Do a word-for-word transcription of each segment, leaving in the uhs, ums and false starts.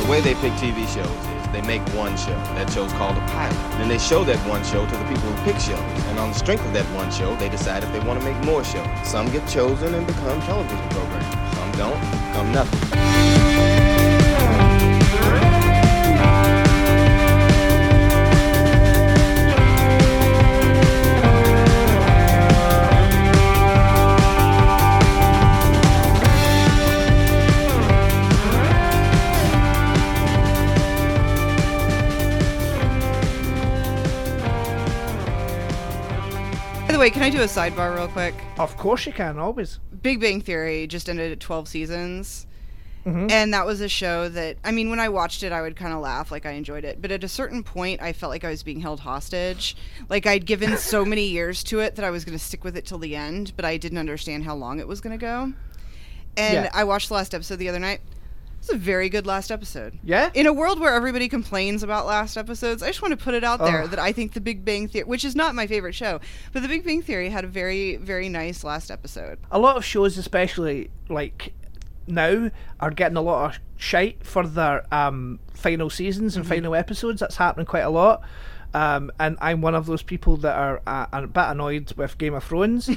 The way they pick T V shows is they make one show. That show's called a pilot. Then they show that one show to the people who pick shows. And on the strength of that one show, they decide if they want to make more shows. Some get chosen and become television programs. Some don't, become nothing. By the way, can I do a sidebar real quick? Of course you can, always. Big Bang Theory just ended at twelve seasons. Mm-hmm. And that was a show that, I mean, when I watched it, I would kind of laugh, like I enjoyed it. But at a certain point, I felt like I was being held hostage. Like I'd given so many years to it that I was going to stick with it till the end, but I didn't understand how long it was going to go. And Yeah. I watched the last episode the other night. It's a very good last episode. Yeah? In a world where everybody complains about last episodes, I just want to put it out there Ugh. that I think The Big Bang Theory, which is not my favorite show, but The Big Bang Theory had a very, very nice last episode. A lot of shows, especially like now, are getting a lot of shite for their um, final seasons and Mm-hmm. final episodes. That's happening quite a lot. Um, and I'm one of those people that are uh, a bit annoyed with Game of Thrones.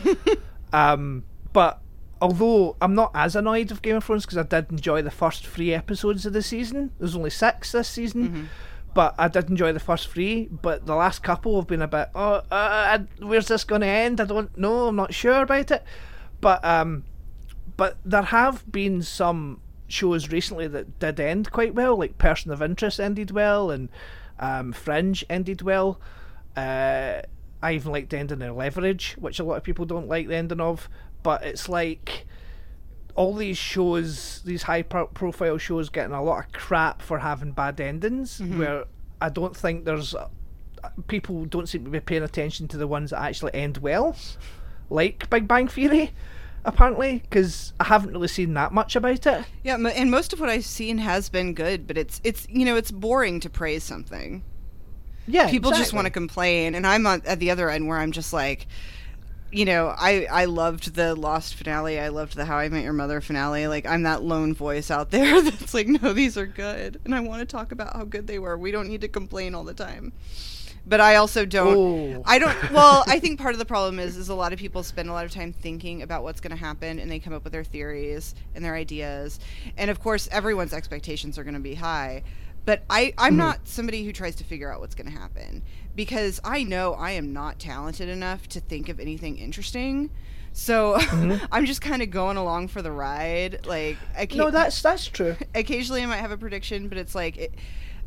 um, but although I'm not as annoyed with Game of Thrones, because I did enjoy the first three episodes of the season. There's only six this season. Mm-hmm. But I did enjoy the first three, but the last couple have been a bit, oh, uh, where's this going to end? I don't know, I'm not sure about it. But um, but there have been some shows recently that did end quite well, like Person of Interest ended well, and um, Fringe ended well. Uh, I even liked the ending of Leverage, which a lot of people don't like the ending of, but it's like all these shows, these high pro- profile shows, getting a lot of crap for having bad endings, Mm-hmm. where I don't think there's uh, people don't seem to be paying attention to the ones that actually end well, like Big Bang Theory, apparently, because I haven't really seen that much about it. Yeah, mo- and most of what I've seen has been good, but it's, it's you know, it's boring to praise something. Yeah, People just exactly. want to complain, and I'm on, at the other end where I'm just like, you know, I, I loved the Lost finale, I loved the How I Met Your Mother finale, like, I'm that lone voice out there that's like, no, these are good, and I want to talk about how good they were. We don't need to complain all the time. But I also don't, Oh. I don't, well, I think part of the problem is, is a lot of people spend a lot of time thinking about what's going to happen, and they come up with their theories and their ideas, and of course, everyone's expectations are going to be high. But I, I'm Mhm. not somebody who tries to figure out what's going to happen, because I know I am not talented enough to think of anything interesting. So Mhm. I'm just kind of going along for the ride. Like, I can't, No, that's that's true. occasionally I might have a prediction, but it's like, it,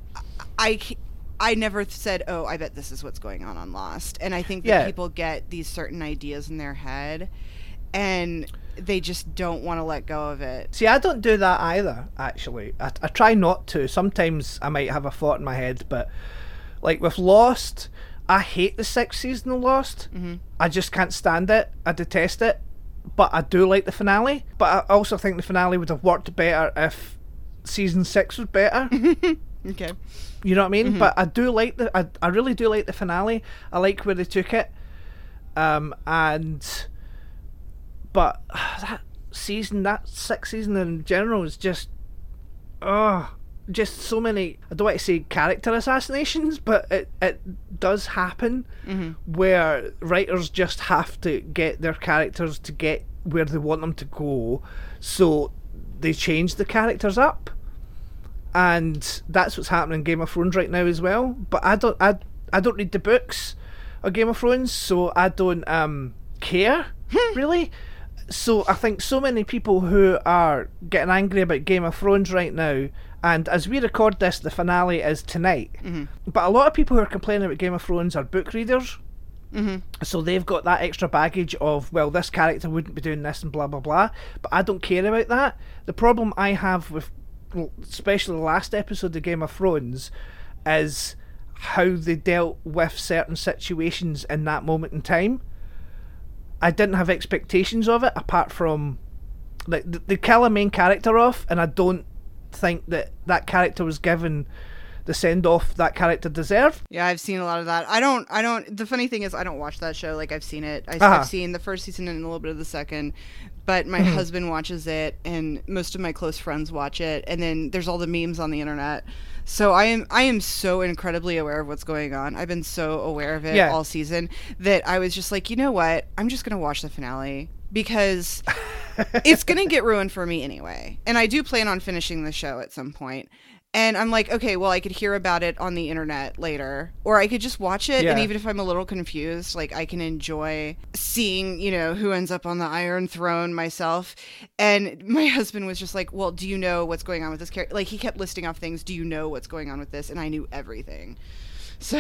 I, I, I never said, oh, I bet this is what's going on on Lost. And I think that Yeah. people get these certain ideas in their head, and they just don't want to let go of it. See, I don't do that either, actually. I, I try not to. Sometimes I might have a thought in my head, but like with Lost, I hate the sixth season of Lost. Mm-hmm. I just can't stand it. I detest it. But I do like the finale. But I also think the finale would have worked better if season six was better. Okay. You know what I mean? Mhm. But I do like the. I, I really do like the finale. I like where they took it. Um, and. But that season, that sixth season in general is just. Oh, just so many. I don't want to say character assassinations, but it, it does happen Mm-hmm. where writers just have to get their characters to get where they want them to go, so they change the characters up. And that's what's happening in Game of Thrones right now as well. But I don't, I, I don't read the books of Game of Thrones, so I don't um care really. So I think so many people who are getting angry about Game of Thrones right now, and as we record this, the finale is tonight. Mm-hmm. But a lot of people who are complaining about Game of Thrones are book readers. Mm-hmm. So they've got that extra baggage of, well, this character wouldn't be doing this and blah blah blah. But I don't care about that. The problem I have with, especially the last episode of Game of Thrones, is how they dealt with certain situations in that moment in time. I didn't have expectations of it, apart from, like, th- they kill a main character off, and I don't think that that character was given the send off that character deserved. Yeah, I've seen a lot of that. I don't, I don't, the funny thing is I don't watch that show. Like, I've seen it. I, Uh-huh. I've seen the first season and a little bit of the second, but my Mhm. husband watches it and most of my close friends watch it. And then there's all the memes on the internet. So I am, I am so incredibly aware of what's going on. I've been so aware of it Yeah. all season that I was just like, you know what? I'm just going to watch the finale because it's going to get ruined for me anyway. And I do plan on finishing the show at some point. And I'm like, okay, well, I could hear about it on the internet later, or I could just watch it. Yeah. And even if I'm a little confused, like, I can enjoy seeing, you know, who ends up on the Iron Throne myself. And my husband was just like, well, do you know what's going on with this character? Like, he kept listing off things. Do you know what's going on with this? And I knew everything. So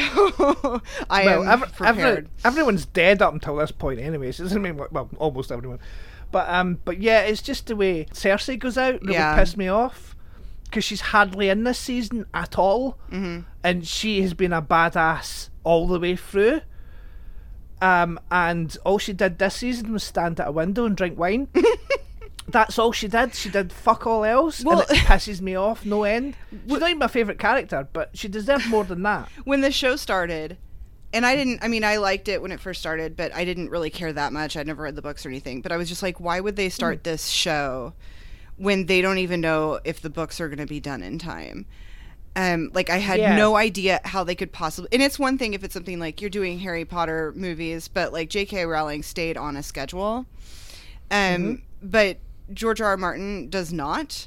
I well, am every, prepared. every, everyone's dead up until this point, anyways. It doesn't mean well, almost everyone. But um, but yeah, it's just the way Cersei goes out really Yeah. pissed me off because she's hardly in this season at all, Mhm. and she has been a badass all the way through. Um, and all she did this season was stand at a window and drink wine. That's all she did. She did fuck all else, Well- and it pisses me off no end. She's not even my favourite character, but she deserved more than that. When the show started, and I didn't, I mean, I liked it when it first started, but I didn't really care that much. I'd never read the books or anything. But I was just like, why would they start Mm. this show when they don't even know if the books are going to be done in time? Um, like, I had Yeah. no idea how they could possibly. And it's one thing if it's something like you're doing Harry Potter movies, but like J K. Rowling stayed on a schedule. Um, Mm-hmm. But George R. R. Martin does not.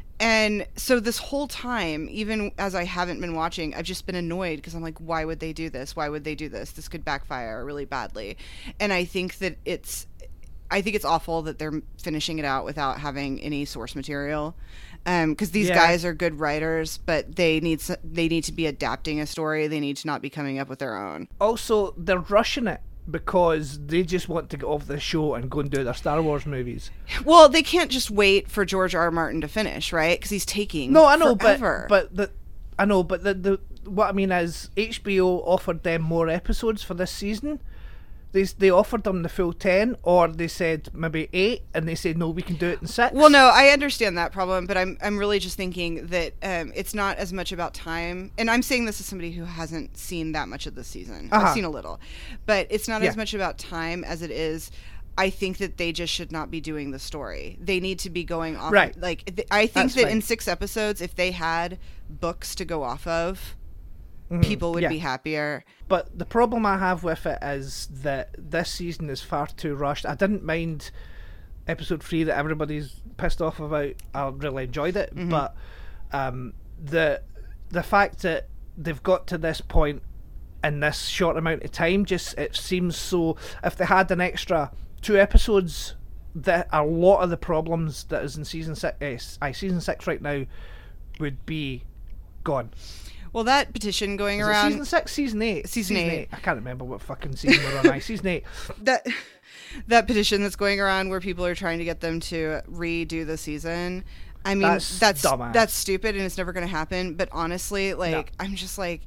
And so this whole time, even as I haven't been watching, I've just been annoyed because I'm like, why would they do this? Why would they do this? This could backfire really badly. And I think that it's, I think it's awful that they're finishing it out without having any source material. Um, because these Yeah. guys are good writers, but they need s- they need to be adapting a story. They need to not be coming up with their own. Also, they're rushing it because they just want to get off the show and go and do their Star Wars movies. Well, they can't just wait for George R. R. Martin to finish, right? Because he's taking No, I know, forever. but but the I know, but the, the what I mean is H B O offered them more episodes for this season. They they offered them the full ten, or they said maybe eight, and they said no, we can do it in six. Well, no, I understand that problem, but I'm I'm really just thinking that um, it's not as much about time. And I'm saying this as somebody who hasn't seen that much of this season. Uh-huh. I've seen a little, but it's not Yeah. as much about time as it is. I think that they just should not be doing the story. They need to be going off. Right. Like th- I think That's that fine. in six episodes, if they had books to go off of, Mhm, people would yeah. be happier. But the problem I have with it is that this season is far too rushed. I didn't mind episode three that everybody's pissed off about. I really enjoyed it, Mhm. but um, the the fact that they've got to this point in this short amount of time, just it seems so. If they had an extra two episodes, that a lot of the problems that is in season six, uh, season six right now, would be gone. Well, that petition going Is it around. season six, season eight, Season eight. I can't remember what fucking season we're on. Aye, season eight. that that petition that's going around where people are trying to get them to redo the season. I mean, That's that's dumbass. that's stupid and it's never going to happen. But honestly, like, I'm just like,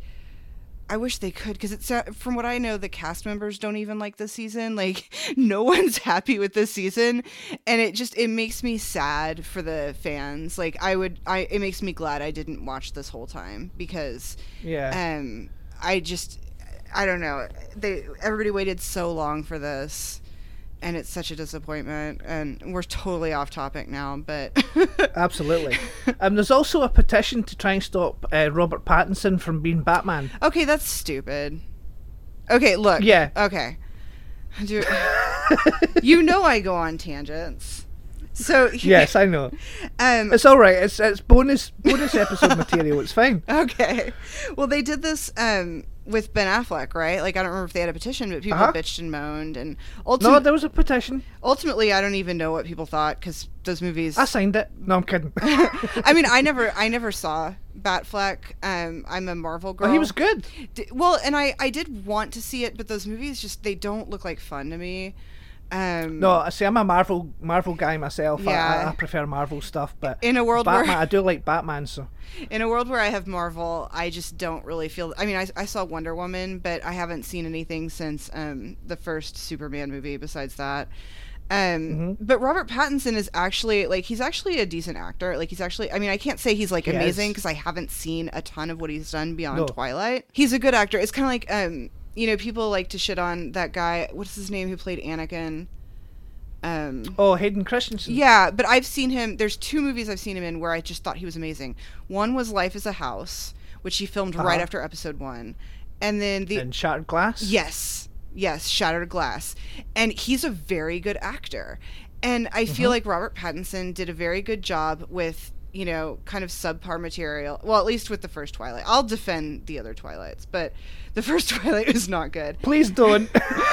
I wish they could, because it's uh, from what I know, the cast members don't even like this season. Like, no one's happy with this season, and it just it makes me sad for the fans. Like, I would, I it makes me glad I didn't watch this whole time because, Yeah. um, I just, I don't know. They everybody waited so long for this, and it's such a disappointment. And we're totally off topic now, but Absolutely. Um, there's also a petition to try and stop uh, Robert Pattinson from being Batman. okay, that's stupid. Okay, look. Yeah. Okay. Do, you know I go on tangents. So Yes, I know. um, It's all right. It's it's bonus bonus episode material. It's fine. okay. Well, they did this um, with Ben Affleck, right? Like, I don't remember if they had a petition, but people Uh-huh. bitched and moaned, and No, ultimately, there was a petition. ultimately, I don't even know what people thought because those movies. I signed it. No, I'm kidding. I mean, I never, I never saw Batfleck. Um, I'm a Marvel girl. Oh, he was good. D- well, and I, I did want to see it, but those movies just they don't look like fun to me. Um, No, I see. I'm a Marvel Marvel guy myself. I, Yeah. I, I prefer Marvel stuff, but in a world Batman, where I do like Batman. So in a world where I have Marvel, I just don't really feel. I mean, I, I saw Wonder Woman, but I haven't seen anything since um, the first Superman movie. Besides that, Um, Mhm. but Robert Pattinson is actually like he's actually a decent actor. Like he's actually, I mean, I can't say he's like He amazing is. because I haven't seen a ton of what he's done beyond No. Twilight. He's a good actor. It's kind of like um, you know, people like to shit on that guy. What's his name? Who played Anakin? Um, Oh, Hayden Christensen. yeah, but I've seen him. There's two movies I've seen him in where I just thought he was amazing. One was Life is a House, which he filmed right Uh-huh. after episode one, and then the And Shattered Glass. yes, yes, Shattered Glass, and he's a very good actor, and I feel Mhm. like Robert Pattinson did a very good job with, you know, kind of subpar material. Well, at least with the first Twilight. I'll defend the other Twilights, but the first Twilight is not good. Please don't.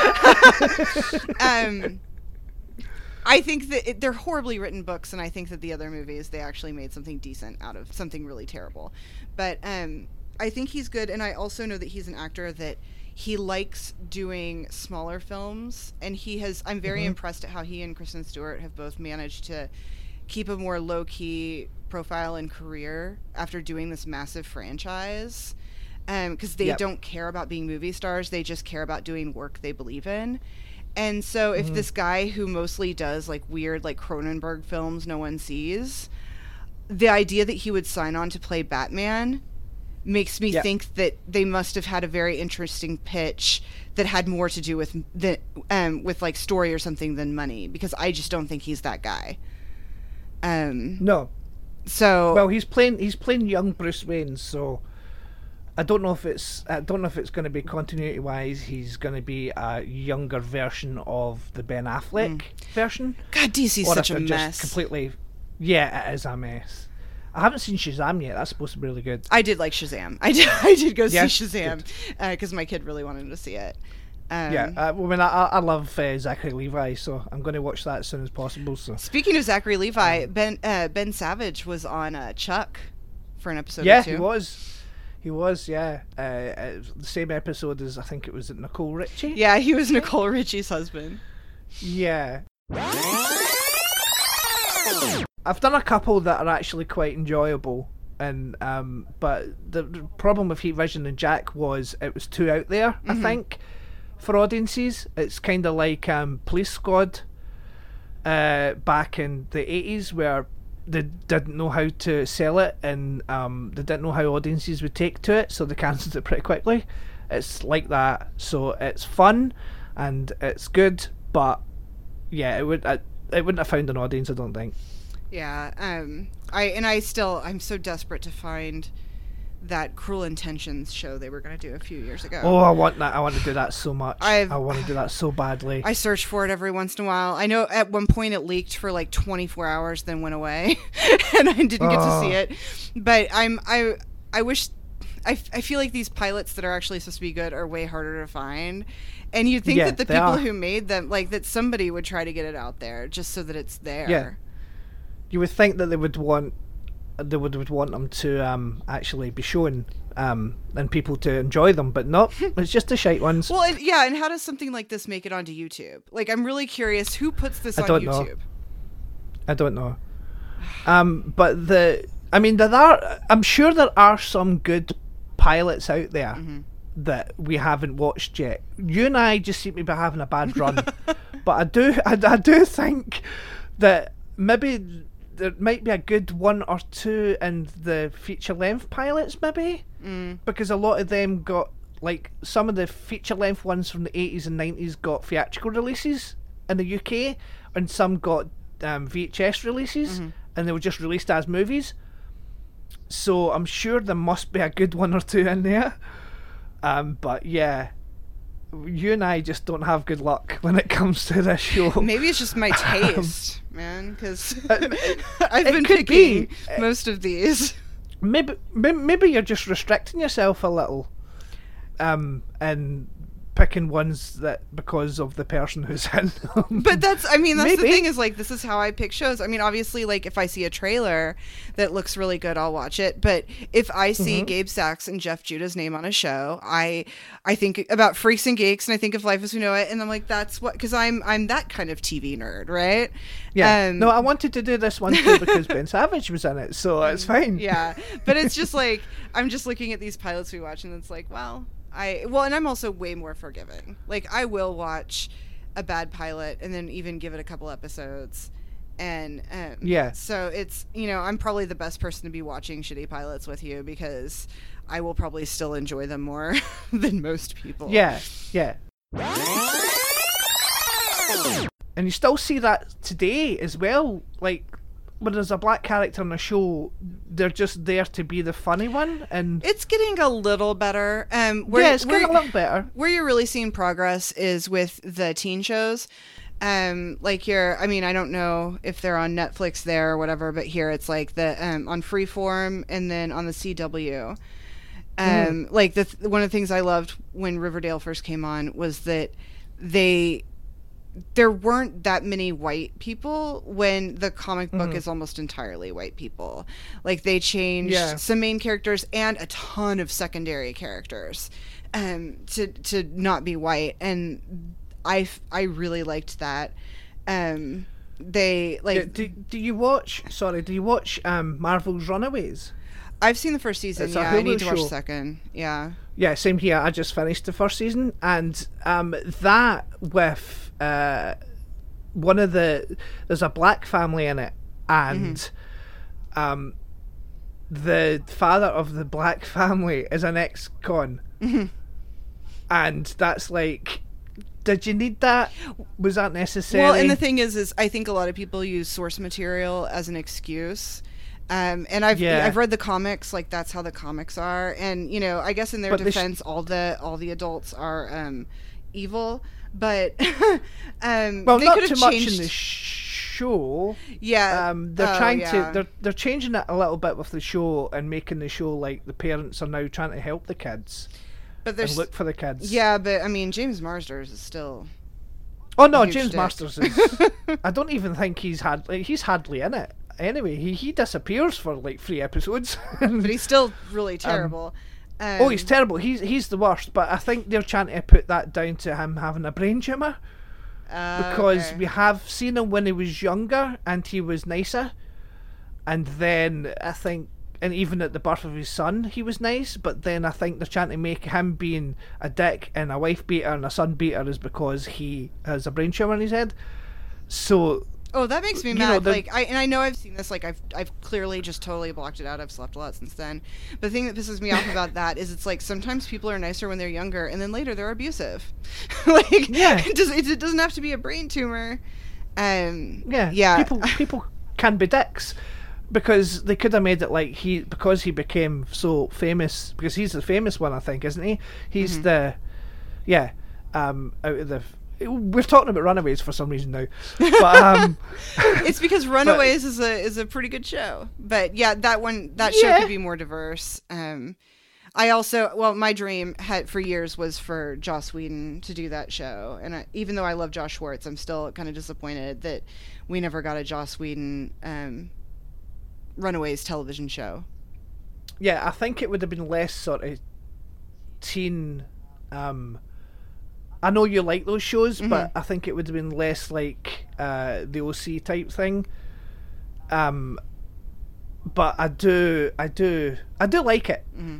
um, I think that it, they're horribly written books, and I think that the other movies, they actually made something decent out of something really terrible. But um, I think he's good, and I also know that he's an actor that he likes doing smaller films, and he has, I'm very Mhm. impressed impressed at how he and Kristen Stewart have both managed to keep a more low-key profile and career after doing this massive franchise. Because they Yep. don't care about being movie stars, they just care about doing work they believe in. And so if Mhm. this guy who mostly does like weird like Cronenberg films no one sees, the idea that he would sign on to play Batman makes me Yep. think that they must have had a very interesting pitch that had more to do with the um with like story or something than money, because I just don't think he's that guy. Um No. so Well, he's playing. He's playing young Bruce Wayne, so I don't know if it's. I don't know if it's going to be continuity wise. He's going to be a younger version of the Ben Affleck version, God, D C's or such if a they're mess. just completely. Yeah, it is a mess. I haven't seen Shazam yet. That's supposed to be really good. I did like Shazam. I did. I did go Yeah? see Shazam because my kid really wanted to see it. Um, yeah, uh, well, I mean, I, I love uh, Zachary Levi, so I'm going to watch that as soon as possible. So Speaking of Zachary Levi, Um, Ben uh, Ben Savage was on uh, Chuck for an episode yeah, or two. he was. He was, yeah. Uh, uh, the same episode as I think it was Nicole Richie. Yeah, he was Nicole Richie's husband. Yeah. I've done a couple that are actually quite enjoyable, and um, but the, the problem with Heat Vision and Jack was it was too out there. I think for audiences, it's kind of like um, Police Squad uh, back in the eighties, where they didn't know how to sell it, and um, they didn't know how audiences would take to it, so they cancelled it pretty quickly. It's like that, so it's fun and it's good, but yeah, it would I, it wouldn't have found an audience, I don't think. Yeah. Um. I and I still I'm so desperate to find that Cruel Intentions show they were going to do a few years ago. Oh, I want that. I want to do that so much. I've- I want to do that so badly. I search for it every once in a while. I know at one point it leaked for like twenty-four hours, then went away, and I didn't get to see Oh. it. But I'm I I wish I, f- I feel like these pilots that are actually supposed to be good are way harder to find. And you'd think Yeah, that the they people are. who made them, like that somebody would try to get it out there just so that it's there. Yeah. You would think that they would want they would, would want them to um, actually be shown um, and people to enjoy them, but no, it's just the shite ones. Well, and, yeah, and how does something like this make it onto YouTube? Like, I'm really curious who puts this I on don't know. YouTube. I don't know. Um, but the, I mean, there are. I'm sure there are some good pilots out there Mm-hmm. that we haven't watched yet. You and I just seem to be having a bad run, but I do, I, I do think that maybe there might be a good one or two in the feature length pilots, maybe, Mm. because a lot of them got like some of the feature length ones from the eighties and nineties got theatrical releases in the U K, and some got um, V H S releases, Mm-hmm. and they were just released as movies. So I'm sure there must be a good one or two in there. Um, but yeah, you and I just don't have good luck when it comes to this show. Maybe it's just my taste, man, because Uh, I've it been could picking be. most of these. Maybe, may- maybe you're just restricting yourself a little, um, and picking ones that because of the person who's in them. But that's, I mean, that's the Maybe. thing is, like, this is how I pick shows. I mean, obviously, like, if I see a trailer that looks really good, I'll watch it. But if I see Mm-hmm. Gabe Sachs and Jeff Judah's name on a show, I I think about Freaks and Geeks, and I think of Life as We Know It, and I'm like, that's what, because I'm, I'm that kind of T V nerd, right? Yeah. Um, no, I wanted to do this one too because Ben Savage was in it, so it's fine. Yeah, but it's just like, I'm just looking at these pilots we watch, and it's like, well, I, well, and I'm also way more forgiving. Like, I will watch a bad pilot and then even give it a couple episodes. And um, yeah. So it's, you know, I'm probably the best person to be watching shitty pilots with you because I will probably still enjoy them more than most people. Yeah, yeah. And you still see that today as well. Like, when there's a black character in a show, they're just there to be the funny one. And it's getting a little better. Um, where, yeah, it's where, getting a little better. Where you're really seeing progress is with the teen shows. Um, like you're, I mean, I don't know if they're on Netflix there or whatever, but here it's like the um, on Freeform and then on the C W. Um, mm. Like the th- one of the things I loved when Riverdale first came on was that they there weren't that many white people when the comic book mm-hmm. is almost entirely white people. Like they changed yeah. some main characters and a ton of secondary characters um, to to not be white, and I, I really liked that. Um, they like. Yeah, do, do you watch? Sorry, do you watch um, Marvel's Runaways? I've seen the first season. It's yeah, I need to watch the second. Yeah. Yeah, same here. I just finished the first season, and um, that with uh, one of the there's a black family in it, and mm-hmm. um, the father of the black family is an ex-con, mm-hmm. and that's like. Did you need that? Was that necessary? Well, and the thing is, is I think a lot of people use source material as an excuse. Um, and I've yeah. I've read the comics, like that's how the comics are. And, you know, I guess in their but defense, sh- all the all the adults are um, evil. But um, well, they not could have too changed... much in the show. Yeah, um, they're oh, trying yeah. to they're they're changing it a little bit with the show and making the show like the parents are now trying to help the kids. But there's and look for the kids. Yeah, but I mean, James Marsters is still. Oh no, James dick. Marsters is. I don't even think he's had. Like, he's hardly in it. Anyway, he he disappears for like three episodes. But he's still really terrible. Um, um, oh, he's terrible. He's he's the worst. But I think they're trying to put that down to him having a brain tumor. Uh, because okay. we have seen him when he was younger and he was nicer, and then I think. And even at the birth of his son, he was nice. But then I think they're trying to make him being a dick and a wife beater and a son beater is because he has a brain tumor in his head. So, oh, that makes me mad. Know, like, I and I know I've seen this. Like, I've I've clearly just totally blocked it out. I've slept a lot since then. But the thing that pisses me off about that is it's like sometimes people are nicer when they're younger, and then later they're abusive. Like, yeah, it, does, it, it doesn't have to be a brain tumor. Um, yeah, yeah. People people can be dicks. Because they could have made it like he, because he became so famous, because he's the famous one, I think, isn't he? He's mm-hmm. the, yeah, um, out of the, we're talking about Runaways for some reason now, but um, it's because Runaways but, is a is a pretty good show. But yeah, that one that show yeah. could be more diverse. Um, I also, well, my dream had for years was for Joss Whedon to do that show, and I, even though I love Josh Schwartz, I'm still kind of disappointed that we never got a Joss Whedon. Um, Runaways television show. Yeah, I think it would have been less sort of teen. Um, I know you like those shows, mm-hmm. but I think it would have been less like uh, the O C type thing. Um, but I do, I do, I do like it. Mm-hmm.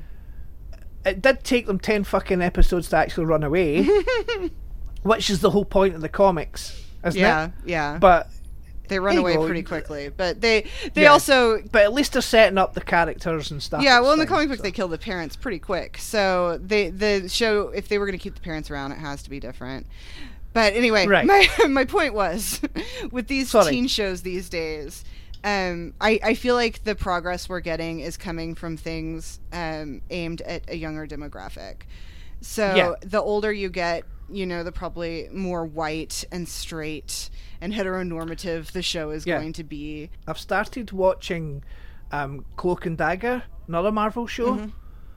It did take them ten fucking episodes to actually run away, which is the whole point of the comics, isn't yeah, it? Yeah, yeah. But. They run away go. pretty quickly, but they they yeah. also. But at least they're setting up the characters and stuff. Yeah, well, in the thing, comic book, so. they kill the parents pretty quick. So they the show, if they were going to keep the parents around, it has to be different. But anyway, right. my my point was, with these Sorry. teen shows these days, um, I I feel like the progress we're getting is coming from things um, aimed at a younger demographic. So yeah. the older you get, you know, the probably more white and straight and heteronormative the show is yeah. going to be. I've started watching um, Cloak and Dagger, another Marvel show, mm-hmm.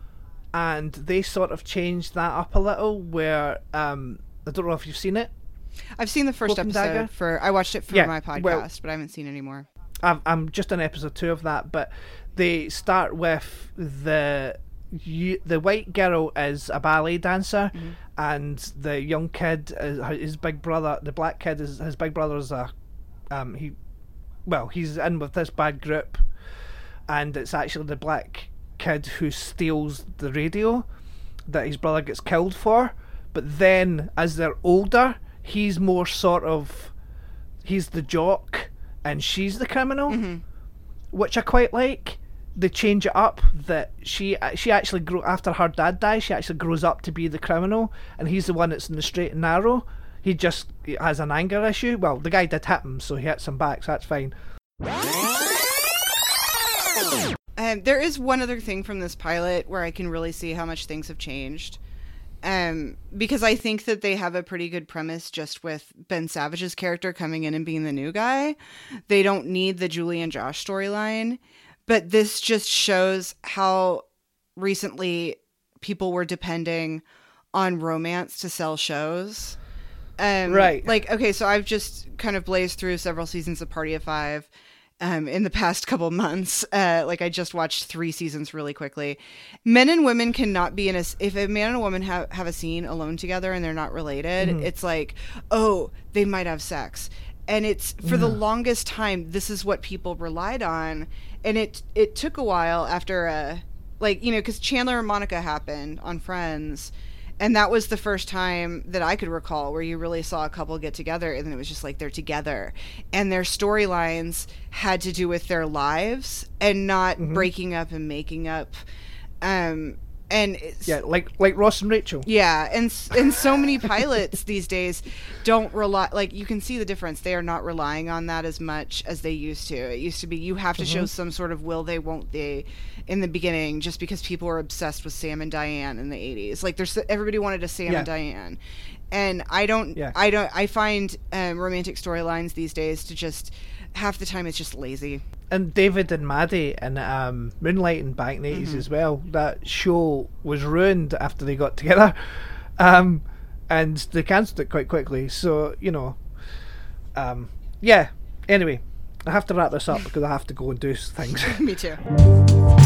and they sort of changed that up a little. Where um, I don't know if you've seen it. I've seen the first Cloak and episode Dagger? for. I watched it for Yeah, my podcast, well, but I haven't seen any more. I've, I'm just on episode two of that, but they start with the. You, the white girl is a ballet dancer, mm-hmm. and the young kid is his big brother. The black kid is his big brother is a, um, he, well, he's in with this bad group, and it's actually the black kid who steals the radio that his brother gets killed for. But then, as they're older, he's more sort of, he's the jock and she's the criminal, Mm-hmm. which I quite like. They change it up that she she actually grew after her dad dies. She actually grows up to be the criminal, and he's the one that's in the straight and narrow. He just he has an anger issue. Well, the guy did hit him, so he hits him back, so that's fine. Um, there is one other thing from this pilot where I can really see how much things have changed. Um, because I think that they have a pretty good premise just with Ben Savage's character coming in and being the new guy. They don't need the Julie and Josh storyline, but this just shows how recently people were depending on romance to sell shows. Um, Right. Like, okay, so I've just kind of blazed through several seasons of Party of Five. Um, in the past couple months, uh, like I just watched three seasons really quickly. Men and women cannot be in a. If a man and a woman have have a scene alone together and they're not related, Mm-hmm. it's like, oh, they might have sex, and it's for the longest time. This is what people relied on, and it it took a while after, uh, like you know, because Chandler and Monica happened on Friends. And that was the first time that I could recall where you really saw a couple get together and then it was just like they're together. And their storylines had to do with their lives and not Mm-hmm. breaking up and making up. Um, and it's, Yeah, like like Ross and Rachel. yeah, and s- and so many pilots these days don't rely. Like you can see the difference. They are not relying on that as much as they used to. It used to be you have to show some sort of will they, won't they, in the beginning, just because people were obsessed with Sam and Diane in the eighties. Like there's everybody wanted a Sam Yeah. and Diane, and I don't. Yeah. I don't. I find um, romantic storylines these days to just half the time it's just lazy. And David and Maddie and um, Moonlighting back in the eighties Mm-hmm. as well. That show was ruined after they got together, um, and they cancelled it quite quickly. So you know, um, yeah. Anyway, I have to wrap this up because I have to go and do things. Me too.